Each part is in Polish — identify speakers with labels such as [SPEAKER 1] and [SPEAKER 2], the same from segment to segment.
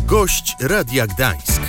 [SPEAKER 1] Gość Radia Gdańsk.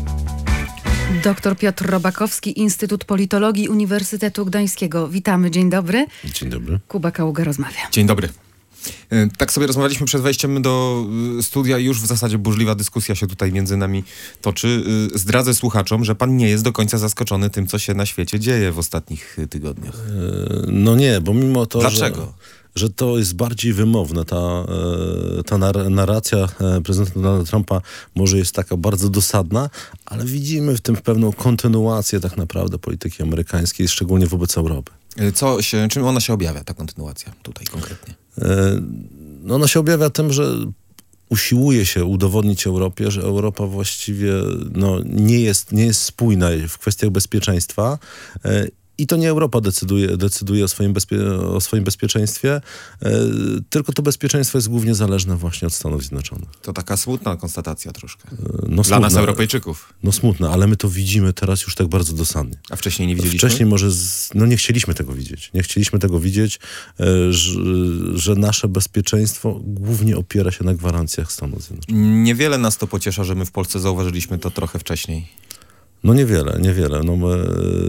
[SPEAKER 2] Dr Piotr Robakowski, Instytut Politologii Uniwersytetu Gdańskiego. Witamy, dzień dobry.
[SPEAKER 3] Dzień dobry.
[SPEAKER 2] Kuba Kaługa rozmawia.
[SPEAKER 3] Dzień dobry. Tak sobie rozmawialiśmy przed wejściem do studia i już w zasadzie burzliwa dyskusja się tutaj między nami toczy. Zdradzę słuchaczom, że pan nie jest do końca zaskoczony tym, co się na świecie dzieje w ostatnich tygodniach.
[SPEAKER 4] No nie, bo mimo to,
[SPEAKER 3] Dlaczego?
[SPEAKER 4] że to jest bardziej wymowne, ta narracja prezydenta Donalda Trumpa może jest taka bardzo dosadna, ale widzimy w tym pewną kontynuację tak naprawdę polityki amerykańskiej, szczególnie wobec Europy.
[SPEAKER 3] Czym ona się objawia, ta kontynuacja tutaj konkretnie?
[SPEAKER 4] No ona się objawia tym, że usiłuje się udowodnić Europie, że Europa właściwie nie jest spójna w kwestiach bezpieczeństwa. I to nie Europa decyduje o swoim bezpieczeństwie, tylko to bezpieczeństwo jest głównie zależne właśnie od Stanów Zjednoczonych.
[SPEAKER 3] To taka smutna konstatacja troszkę.
[SPEAKER 4] Dla
[SPEAKER 3] nas, Europejczyków.
[SPEAKER 4] No smutna, ale my to widzimy teraz już tak bardzo dosadnie.
[SPEAKER 3] A wcześniej nie widzieliśmy?
[SPEAKER 4] Wcześniej może, nie chcieliśmy tego widzieć. Nie chcieliśmy tego widzieć, że nasze bezpieczeństwo głównie opiera się na gwarancjach Stanów Zjednoczonych.
[SPEAKER 3] Niewiele nas to pociesza, że my w Polsce zauważyliśmy to trochę wcześniej.
[SPEAKER 4] No niewiele. No my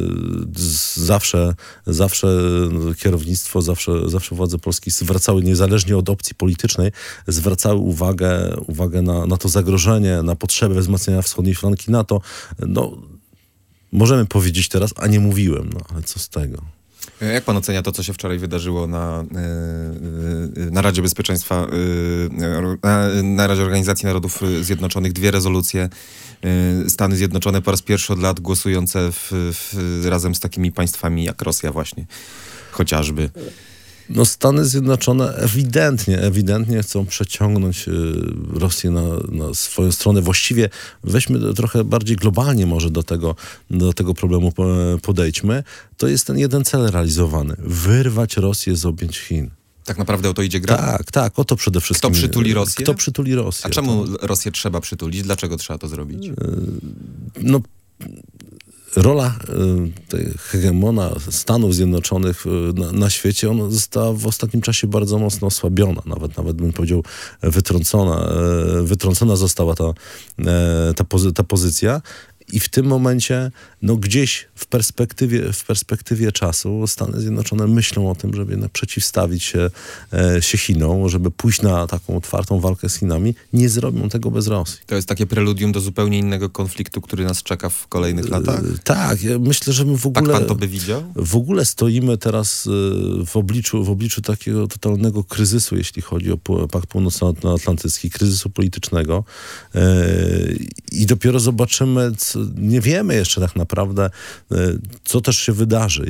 [SPEAKER 4] zawsze kierownictwo, zawsze władze polskie zwracały, niezależnie od opcji politycznej, zwracały uwagę na to zagrożenie, na potrzebę wzmacniania wschodniej flanki NATO. No, możemy powiedzieć teraz, a nie mówiłem, ale co z tego?
[SPEAKER 3] Jak pan ocenia to, co się wczoraj wydarzyło na Radzie Bezpieczeństwa, na Radzie Organizacji Narodów Zjednoczonych? 2 rezolucje. Stany Zjednoczone po raz pierwszy od lat głosujące razem z takimi państwami jak Rosja właśnie, chociażby.
[SPEAKER 4] No Stany Zjednoczone ewidentnie chcą przeciągnąć Rosję na swoją stronę. Właściwie weźmy trochę bardziej globalnie może do tego problemu podejdźmy. To jest ten jeden cel realizowany. Wyrwać Rosję z objęć Chin.
[SPEAKER 3] Tak naprawdę o to idzie gra?
[SPEAKER 4] Tak, o to przede wszystkim.
[SPEAKER 3] Kto przytuli Rosję?
[SPEAKER 4] Kto przytuli Rosję.
[SPEAKER 3] A czemu Rosję trzeba przytulić? Dlaczego trzeba to zrobić?
[SPEAKER 4] Rola hegemona Stanów Zjednoczonych na świecie, ona została w ostatnim czasie bardzo mocno osłabiona. Nawet bym powiedział wytrącona została ta pozycja. I w tym momencie, gdzieś w perspektywie czasu Stany Zjednoczone myślą o tym, żeby jednak przeciwstawić się Chinom, żeby pójść na taką otwartą walkę z Chinami. Nie zrobią tego bez Rosji.
[SPEAKER 3] To jest takie preludium do zupełnie innego konfliktu, który nas czeka w kolejnych latach?
[SPEAKER 4] Tak, ja myślę, że my w ogóle...
[SPEAKER 3] Tak pan to by widział?
[SPEAKER 4] W ogóle stoimy teraz w obliczu takiego totalnego kryzysu, jeśli chodzi o Pakt Północnoatlantycki, kryzysu politycznego. I dopiero zobaczymy, nie wiemy jeszcze tak naprawdę, co też się wydarzy.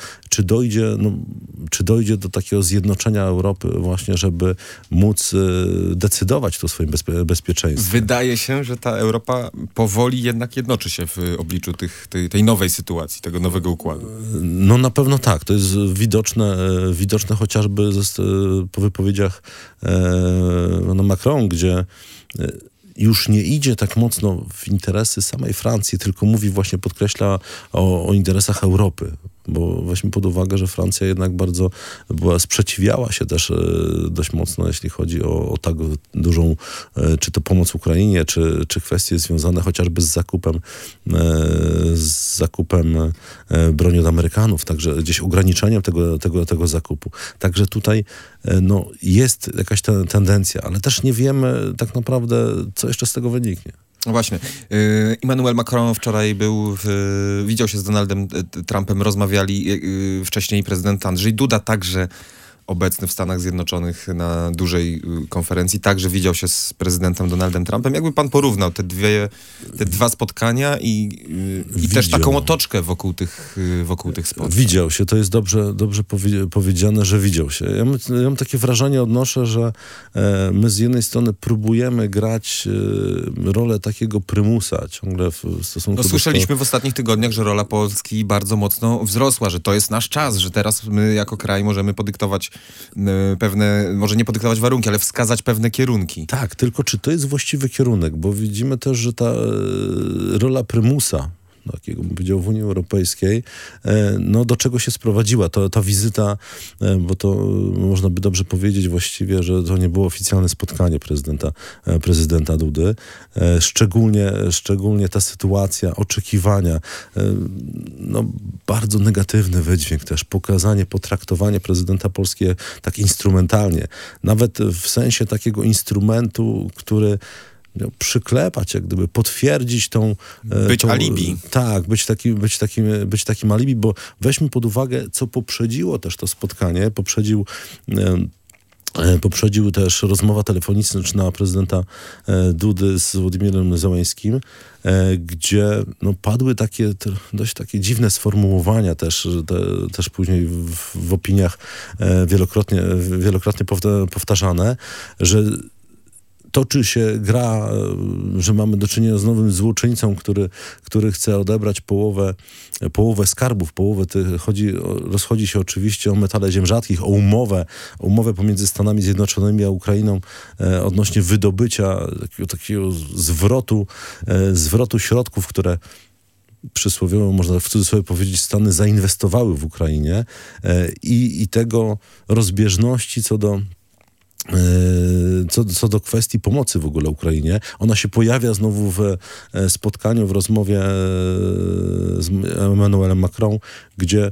[SPEAKER 4] Czy dojdzie do takiego zjednoczenia Europy właśnie, żeby móc decydować tu o swoim bezpieczeństwie.
[SPEAKER 3] Wydaje się, że ta Europa powoli jednak jednoczy się w obliczu tej nowej sytuacji, tego nowego układu.
[SPEAKER 4] No na pewno tak. To jest widoczne chociażby po wypowiedziach Macron, gdzie już nie idzie tak mocno w interesy samej Francji, tylko podkreśla o interesach Europy. Bo weźmy pod uwagę, że Francja jednak bardzo sprzeciwiała się też dość mocno, jeśli chodzi o tak dużą, czy to pomoc Ukrainie, czy kwestie związane chociażby z zakupem broni od Amerykanów, także gdzieś ograniczeniem tego zakupu. Także tutaj jest jakaś tendencja, ale też nie wiemy tak naprawdę, co jeszcze z tego wyniknie.
[SPEAKER 3] No właśnie. Emmanuel Macron wczoraj widział się z Donaldem Trumpem, rozmawiali wcześniej prezydent Andrzej Duda, także obecny w Stanach Zjednoczonych na dużej konferencji, także widział się z prezydentem Donaldem Trumpem. Jakby pan porównał te dwa spotkania i też taką otoczkę wokół tych spotkań?
[SPEAKER 4] Widział się, to jest dobrze powiedziane, że widział się. Ja mam takie wrażenie, odnoszę, że my z jednej strony próbujemy grać rolę takiego prymusa ciągle w stosunku do...
[SPEAKER 3] Słyszeliśmy w ostatnich tygodniach, że rola Polski bardzo mocno wzrosła, że to jest nasz czas, że teraz my jako kraj możemy podyktować pewne, może nie podyktować warunki, ale wskazać pewne kierunki.
[SPEAKER 4] Tak, tylko czy to jest właściwy kierunek? Bo widzimy też, że ta rola prymusa takiego bym powiedział w Unii Europejskiej, no do czego się sprowadziła ta wizyta, bo to można by dobrze powiedzieć właściwie, że to nie było oficjalne spotkanie prezydenta Dudy. Szczególnie ta sytuacja, oczekiwania, no bardzo negatywny wydźwięk też, potraktowanie prezydenta Polski tak instrumentalnie. Nawet w sensie takiego instrumentu, który miał przyklepać, jak gdyby potwierdzić tą...
[SPEAKER 3] alibi.
[SPEAKER 4] Tak, być takim alibi, bo weźmy pod uwagę, co poprzedziło też to spotkanie, poprzedził też rozmowa telefoniczna prezydenta Dudy z Włodymirem Zełeńskim, gdzie no, padły dość takie dziwne sformułowania też później w opiniach wielokrotnie powtarzane, że toczy się gra, że mamy do czynienia z nowym złoczyńcą, który chce odebrać połowę skarbów, rozchodzi się oczywiście o metale ziem rzadkich, o umowę pomiędzy Stanami Zjednoczonymi a Ukrainą odnośnie wydobycia takiego zwrotu środków, które przysłowiowo, można w cudzysłowie powiedzieć, Stany zainwestowały w Ukrainie i tego rozbieżności co do kwestii pomocy w ogóle Ukrainie. Ona się pojawia znowu w spotkaniu, w rozmowie z Emmanuelem Macron, gdzie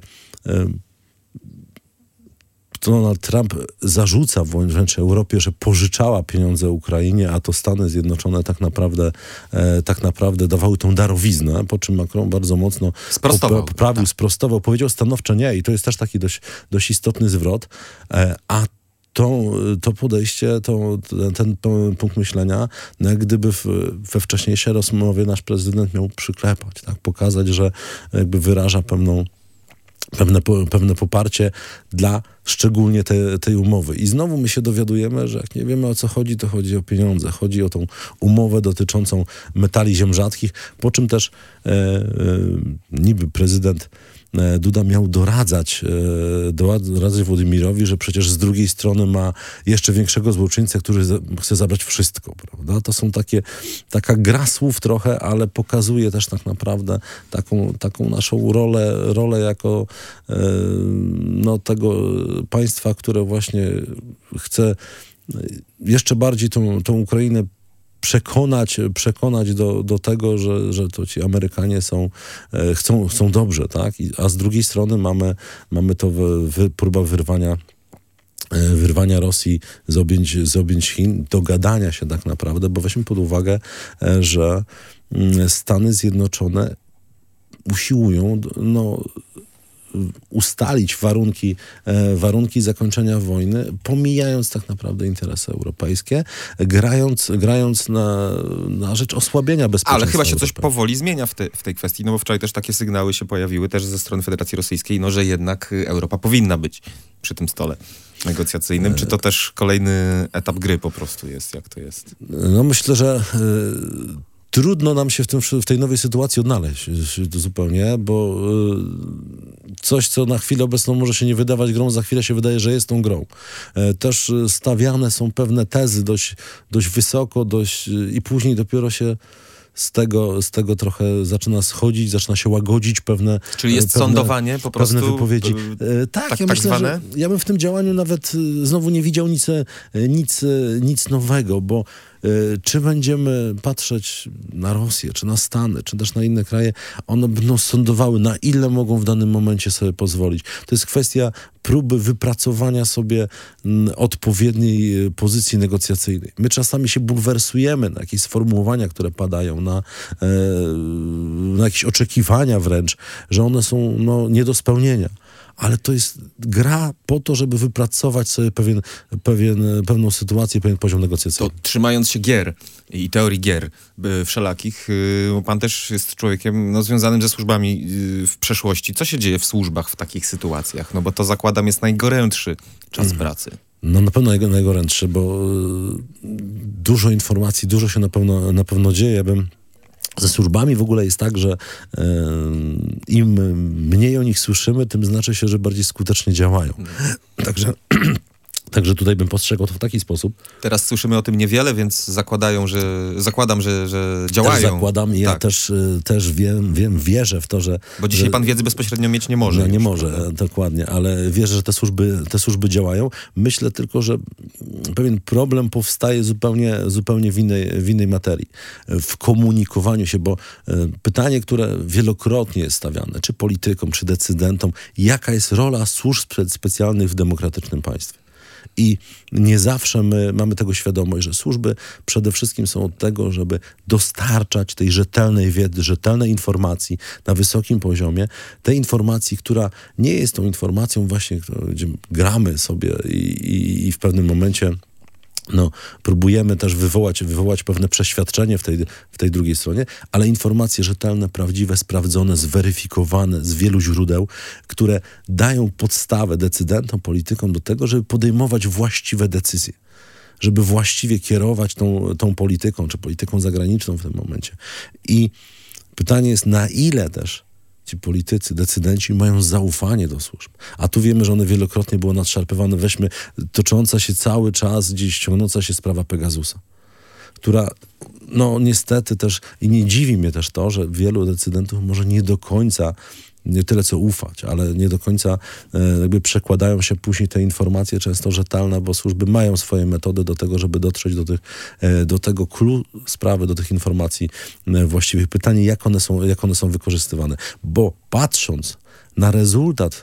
[SPEAKER 4] Donald Trump zarzuca wręcz Europie, że pożyczała pieniądze Ukrainie, a to Stany Zjednoczone tak naprawdę dawały tą darowiznę, po czym Macron bardzo mocno sprostował, powiedział stanowczo nie i to jest też taki dość istotny zwrot, a to podejście, ten punkt myślenia, no jak gdyby we wcześniejszej rozmowie nasz prezydent miał przyklepać, tak? Pokazać, że jakby wyraża pewne poparcie dla szczególnie tej umowy. I znowu my się dowiadujemy, że jak nie wiemy o co chodzi, to chodzi o pieniądze. Chodzi o tą umowę dotyczącą metali ziem rzadkich, po czym też niby prezydent Duda miał doradzać Włodymirowi, że przecież z drugiej strony ma jeszcze większego złoczyńcę, który chce zabrać wszystko, prawda? To są taka gra słów trochę, ale pokazuje też tak naprawdę taką naszą rolę jako tego państwa, które właśnie chce jeszcze bardziej tą Ukrainę przekonać do tego, że to ci Amerykanie chcą dobrze, tak? A z drugiej strony mamy to próba wyrwania Rosji z objęć Chin, dogadania się tak naprawdę, bo weźmy pod uwagę, że Stany Zjednoczone usiłują ustalić warunki zakończenia wojny, pomijając tak naprawdę interesy europejskie, grając na rzecz osłabienia bezpieczeństwa.
[SPEAKER 3] Ale chyba się coś
[SPEAKER 4] Europy.
[SPEAKER 3] powoli zmienia w tej kwestii, no bo wczoraj też takie sygnały się pojawiły też ze strony Federacji Rosyjskiej, no że jednak Europa powinna być przy tym stole negocjacyjnym. Czy to też kolejny etap gry po prostu jest, jak to jest?
[SPEAKER 4] No myślę, że trudno nam się w tej nowej sytuacji odnaleźć zupełnie, bo coś, co na chwilę obecną może się nie wydawać grą, za chwilę się wydaje, że jest tą grą. Też stawiane są pewne tezy dość wysoko, i później dopiero się z tego trochę zaczyna schodzić, zaczyna się łagodzić pewne...
[SPEAKER 3] Czyli jest sądowanie po prostu?
[SPEAKER 4] Pewne wypowiedzi. Tak, ja myślę, że ja bym w tym działaniu nawet znowu nie widział nic nowego, bo czy będziemy patrzeć na Rosję, czy na Stany, czy też na inne kraje, one będą sądowały, na ile mogą w danym momencie sobie pozwolić. To jest kwestia próby wypracowania sobie odpowiedniej pozycji negocjacyjnej. My czasami się bulwersujemy na jakieś sformułowania, które padają, na jakieś oczekiwania wręcz, że one są nie do spełnienia. Ale to jest gra po to, żeby wypracować sobie pewną sytuację, pewien poziom negocjacyjny.
[SPEAKER 3] To trzymając się gier i teorii gier wszelakich, pan też jest człowiekiem związanym ze służbami w przeszłości. Co się dzieje w służbach w takich sytuacjach? No bo to zakładam jest najgorętszy czas pracy.
[SPEAKER 4] No na pewno najgorętszy, bo dużo informacji, dużo się na pewno dzieje. Ze służbami w ogóle jest tak, że im Także tutaj bym postrzegał to w taki sposób.
[SPEAKER 3] Teraz słyszymy o tym niewiele, więc zakładam, że działają.
[SPEAKER 4] Też zakładam i ja
[SPEAKER 3] Tak.
[SPEAKER 4] też wierzę w to, że...
[SPEAKER 3] Bo dzisiaj pan wiedzy bezpośrednio mieć nie może.
[SPEAKER 4] No, nie
[SPEAKER 3] już,
[SPEAKER 4] może,
[SPEAKER 3] prawda?
[SPEAKER 4] dokładnie, ale wierzę, że te służby działają. Myślę tylko, że pewien problem powstaje zupełnie w innej materii. W komunikowaniu się, bo pytanie, które wielokrotnie jest stawiane, czy politykom, czy decydentom, jaka jest rola służb specjalnych w demokratycznym państwie. I nie zawsze my mamy tego świadomość, że służby przede wszystkim są od tego, żeby dostarczać tej rzetelnej wiedzy, rzetelnej informacji na wysokim poziomie. Tej informacji, która nie jest tą informacją właśnie, gdzie gramy sobie i w pewnym momencie próbujemy też wywołać pewne przeświadczenie w tej drugiej stronie, ale informacje rzetelne, prawdziwe, sprawdzone, zweryfikowane z wielu źródeł, które dają podstawę decydentom, politykom do tego, żeby podejmować właściwe decyzje, żeby właściwie kierować tą polityką, czy polityką zagraniczną w tym momencie. I pytanie jest, na ile też ci politycy, decydenci mają zaufanie do służb. A tu wiemy, że one wielokrotnie było nadszarpywane. Weźmy tocząca się cały czas, gdzieś ciągnąca się sprawa Pegasusa, która niestety też, i nie dziwi mnie też to, że wielu decydentów może nie do końca, nie tyle co ufać, ale nie do końca jakby przekładają się później te informacje często rzetelne, bo służby mają swoje metody do tego, żeby dotrzeć do tego clou sprawy, do tych informacji właściwych. Pytanie, jak one są wykorzystywane. Bo patrząc na rezultat,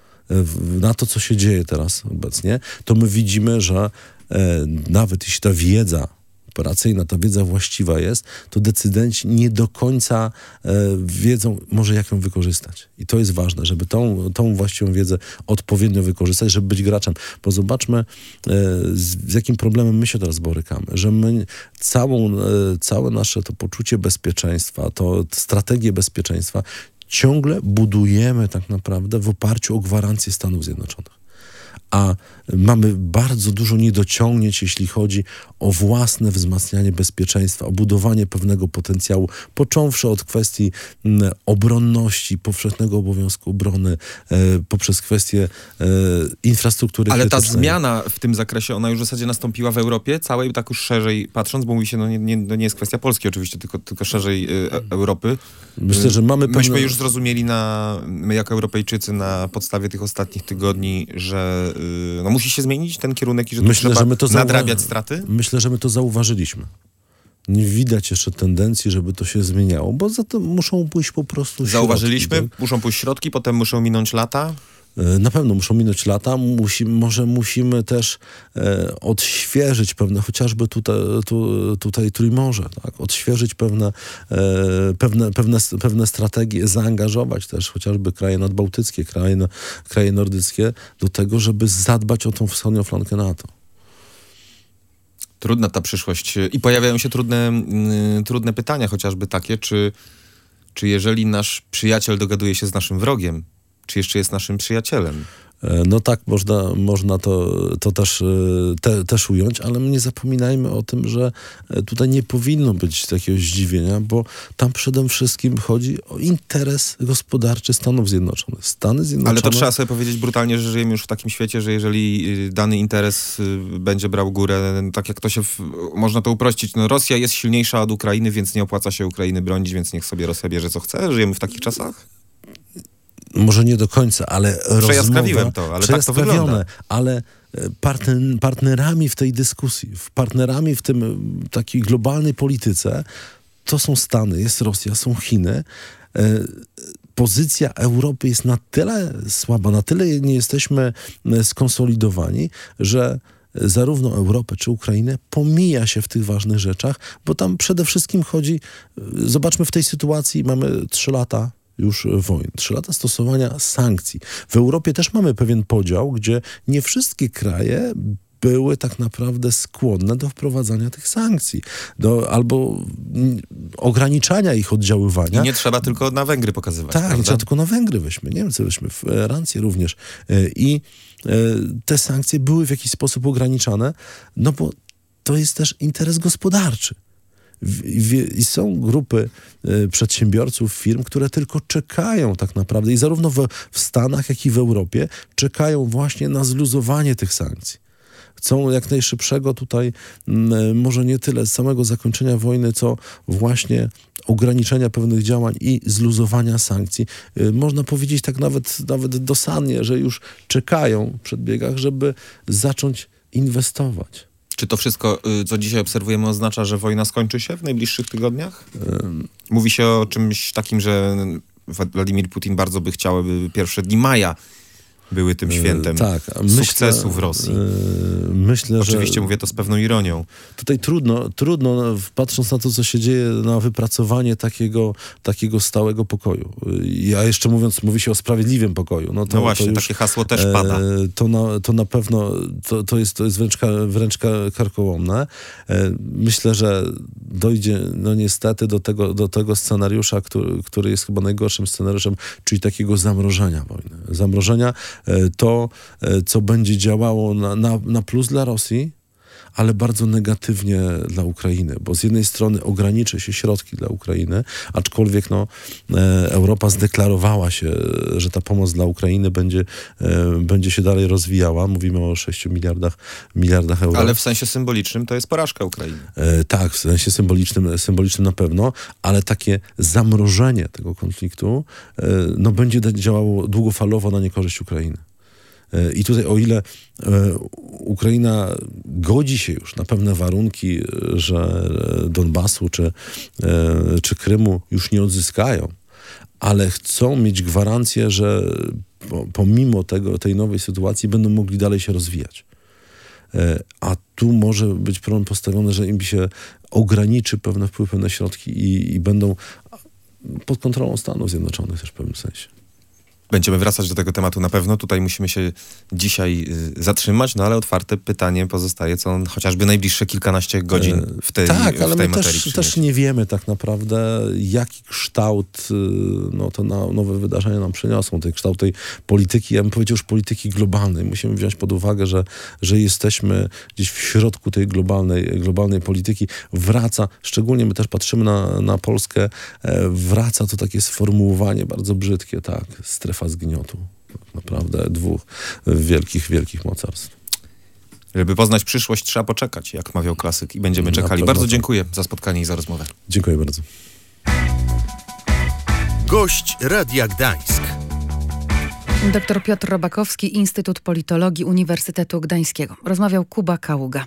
[SPEAKER 4] na to, co się dzieje teraz obecnie, to my widzimy, że nawet jeśli ta wiedza operacyjna, ta wiedza właściwa jest, to decydenci nie do końca wiedzą może jak ją wykorzystać. I to jest ważne, żeby tą właściwą wiedzę odpowiednio wykorzystać, żeby być graczem. Bo zobaczmy, z jakim problemem my się teraz borykamy. Że my całe nasze to poczucie bezpieczeństwa, to strategię bezpieczeństwa ciągle budujemy tak naprawdę w oparciu o gwarancje Stanów Zjednoczonych. A mamy bardzo dużo niedociągnięć, jeśli chodzi o własne wzmacnianie bezpieczeństwa, o budowanie pewnego potencjału, począwszy od kwestii obronności, powszechnego obowiązku obrony, poprzez kwestię infrastruktury
[SPEAKER 3] Ale ta
[SPEAKER 4] krytycznej.
[SPEAKER 3] zmiana w tym zakresie, ona już w zasadzie nastąpiła w Europie całej, tak już szerzej patrząc, bo mówi się, nie jest kwestia Polski oczywiście, tylko szerzej Europy.
[SPEAKER 4] Myślę, że
[SPEAKER 3] Myśmy już zrozumieli, my jako Europejczycy, na podstawie tych ostatnich tygodni, że musi się zmienić ten kierunek i że trzeba nadrabiać straty?
[SPEAKER 4] Myślę, że my to zauważyliśmy. Nie widać jeszcze tendencji, żeby to się zmieniało, bo za to muszą pójść po prostu
[SPEAKER 3] Zauważyliśmy,
[SPEAKER 4] środki, tak?
[SPEAKER 3] muszą pójść środki, potem muszą minąć lata.
[SPEAKER 4] Na pewno muszą minąć lata, może musimy też odświeżyć chociażby tutaj Trójmorze, tak? Odświeżyć pewne strategie, zaangażować też chociażby kraje nadbałtyckie, kraje nordyckie do tego, żeby zadbać o tą wschodnią flankę NATO.
[SPEAKER 3] Trudna ta przyszłość i pojawiają się trudne pytania, chociażby takie, czy jeżeli nasz przyjaciel dogaduje się z naszym wrogiem, czy jeszcze jest naszym przyjacielem?
[SPEAKER 4] No tak, można to też ująć, ale my nie zapominajmy o tym, że tutaj nie powinno być takiego zdziwienia, bo tam przede wszystkim chodzi o interes gospodarczy Stanów Zjednoczonych. Stany Zjednoczone...
[SPEAKER 3] Ale to trzeba sobie powiedzieć brutalnie, że żyjemy już w takim świecie, że jeżeli dany interes będzie brał górę, tak jak to się... Można to uprościć. Rosja jest silniejsza od Ukrainy, więc nie opłaca się Ukrainy bronić, więc niech sobie Rosja bierze co chce. Żyjemy w takich czasach?
[SPEAKER 4] Może nie do końca, ale
[SPEAKER 3] przejaskrawiłem to, ale tak to wygląda.
[SPEAKER 4] Ale partnerami w tej dyskusji, partnerami w tym takiej globalnej polityce, to są Stany, jest Rosja, są Chiny. Pozycja Europy jest na tyle słaba, na tyle nie jesteśmy skonsolidowani, że zarówno Europę czy Ukrainę pomija się w tych ważnych rzeczach, bo tam przede wszystkim chodzi, zobaczmy w tej sytuacji, mamy 3 lata już wojny, 3 lata stosowania sankcji. W Europie też mamy pewien podział, gdzie nie wszystkie kraje były tak naprawdę skłonne do wprowadzania tych sankcji, albo ograniczania ich oddziaływania.
[SPEAKER 3] I nie trzeba tylko na Węgry pokazywać.
[SPEAKER 4] Tak,
[SPEAKER 3] prawda?
[SPEAKER 4] nie trzeba tylko na Węgry weźmy, Niemcy weźmy, Francję również. I te sankcje były w jakiś sposób ograniczane, no bo to jest też interes gospodarczy. I są grupy przedsiębiorców, firm, które tylko czekają tak naprawdę i zarówno w Stanach, jak i w Europie czekają właśnie na zluzowanie tych sankcji. Chcą jak najszybszego tutaj, może nie tyle samego zakończenia wojny, co właśnie ograniczenia pewnych działań i zluzowania sankcji. Można powiedzieć tak nawet dosadnie, że już czekają w przedbiegach, żeby zacząć inwestować.
[SPEAKER 3] Czy to wszystko, co dzisiaj obserwujemy, oznacza, że wojna skończy się w najbliższych tygodniach? Mówi się o czymś takim, że Władimir Putin bardzo by chciał, by pierwsze dni maja były tym świętem sukcesu w Rosji.
[SPEAKER 4] Myślę,
[SPEAKER 3] oczywiście mówię to z pewną ironią.
[SPEAKER 4] Tutaj trudno, patrząc na to, co się dzieje, na wypracowanie takiego stałego pokoju. Ja jeszcze mówi się o sprawiedliwym pokoju.
[SPEAKER 3] No właśnie, to już, takie hasło też pada.
[SPEAKER 4] To na pewno, to jest wręcz karkołomne. Myślę, że dojdzie, no niestety, do tego scenariusza, który jest chyba najgorszym scenariuszem, czyli takiego zamrożenia wojny. Zamrożenia to, co będzie działało na plus dla Rosji, ale bardzo negatywnie dla Ukrainy, bo z jednej strony ograniczy się środki dla Ukrainy, aczkolwiek Europa zdeklarowała się, że ta pomoc dla Ukrainy będzie się dalej rozwijała. Mówimy o 6 miliardach euro.
[SPEAKER 3] Ale w sensie symbolicznym to jest porażka Ukrainy.
[SPEAKER 4] Tak, w sensie symbolicznym na pewno, ale takie zamrożenie tego konfliktu będzie działało długofalowo na niekorzyść Ukrainy. I tutaj, o ile Ukraina godzi się już na pewne warunki, że Donbasu czy Krymu już nie odzyskają, ale chcą mieć gwarancję, że pomimo tej nowej sytuacji będą mogli dalej się rozwijać. A tu może być problem postawiony, że im się ograniczy pewne wpływy, pewne środki i będą pod kontrolą Stanów Zjednoczonych też w pewnym sensie.
[SPEAKER 3] Będziemy wracać do tego tematu na pewno. Tutaj musimy się dzisiaj zatrzymać, ale otwarte pytanie pozostaje, co chociażby najbliższe kilkanaście godzin w tej
[SPEAKER 4] ale my
[SPEAKER 3] materii
[SPEAKER 4] też nie wiemy tak naprawdę, jaki kształt te nowe wydarzenia nam przyniosą. Ten kształt tej polityki, ja bym powiedział już polityki globalnej. Musimy wziąć pod uwagę, że jesteśmy gdzieś w środku tej globalnej polityki. Wraca, szczególnie my też patrzymy na Polskę, wraca to takie sformułowanie bardzo brzydkie, tak, strefa zgniotu. Naprawdę dwóch wielkich mocarstw.
[SPEAKER 3] Żeby poznać przyszłość, trzeba poczekać, jak mawiał klasyk, i będziemy czekali. Bardzo dziękuję za spotkanie i za rozmowę.
[SPEAKER 4] Dziękuję bardzo.
[SPEAKER 1] Gość Radia Gdańsk.
[SPEAKER 2] Dr Piotr Robakowski, Instytut Politologii Uniwersytetu Gdańskiego. Rozmawiał Kuba Kaługa.